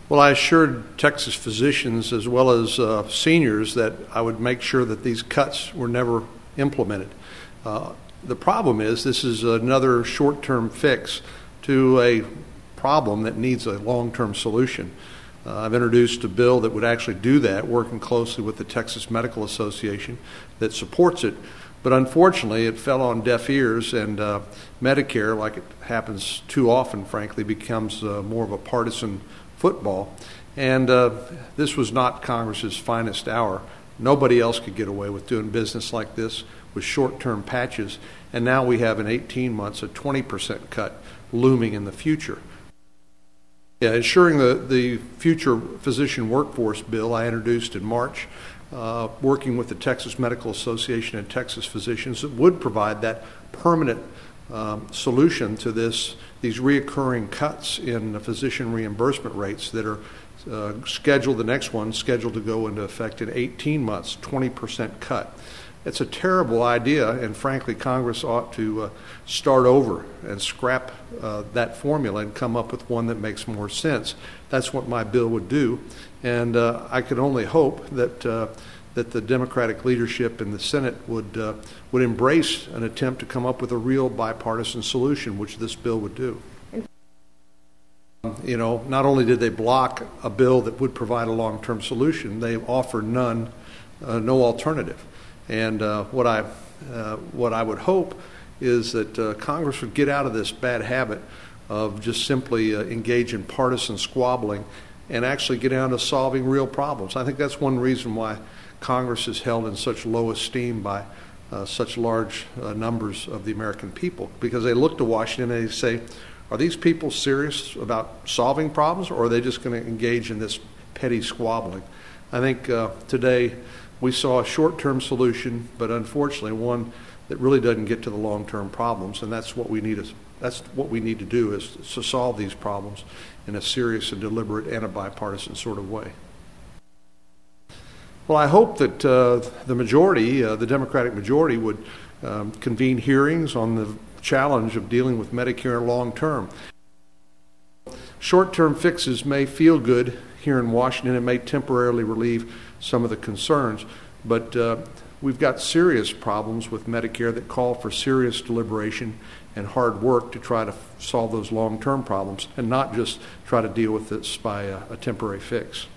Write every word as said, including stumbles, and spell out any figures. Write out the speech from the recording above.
Well, I assured Texas physicians as well as uh, seniors that I would make sure that these cuts were never implemented. Uh, the problem is this is another short-term fix to a problem that needs a long-term solution. Uh, I've introduced a bill that would actually do that, working closely with the Texas Medical Association that supports it. But unfortunately, it fell on deaf ears, and uh, Medicare, like it happens too often, frankly, becomes uh, more of a partisan football. And uh, this was not Congress's finest hour. Nobody else could get away with doing business like this with short-term patches. And now we have in eighteen months a twenty percent cut looming in the future. Yeah, ensuring the, the future physician workforce bill I introduced in March, uh, working with the Texas Medical Association and Texas physicians, that would provide that permanent um, solution to this, these reoccurring cuts in the physician reimbursement rates that are uh, scheduled, the next one scheduled to go into effect in eighteen months, twenty percent cut. It's a terrible idea, and frankly, Congress ought to uh, start over and scrap uh, that formula and come up with one that makes more sense. That's what my bill would do, and uh, I could only hope that uh, that the Democratic leadership in the Senate would uh, would embrace an attempt to come up with a real bipartisan solution, which this bill would do. You know, not only did they block a bill that would provide a long-term solution, they offer none, uh, no alternative. And uh, what I uh, what I would hope is that uh, Congress would get out of this bad habit of just simply uh, engage in partisan squabbling and actually get down to solving real problems. I think that's one reason why Congress is held in such low esteem by uh, such large uh, numbers of the American people, because they look to Washington and they say, are these people serious about solving problems, or are they just going to engage in this petty squabbling? I think uh, today we saw a short-term solution, but unfortunately one that really doesn't get to the long-term problems, and that's what we need. To, that's what we need to do, is to solve these problems in a serious and deliberate and a bipartisan sort of way. Well, I hope that uh, the majority, uh, the Democratic majority, would um, convene hearings on the challenge of dealing with Medicare long-term. Short-term fixes may feel good here in Washington. It may temporarily relieve some of the concerns, but uh, we've got serious problems with Medicare that call for serious deliberation and hard work to try to f- solve those long-term problems, and not just try to deal with this by a, a temporary fix.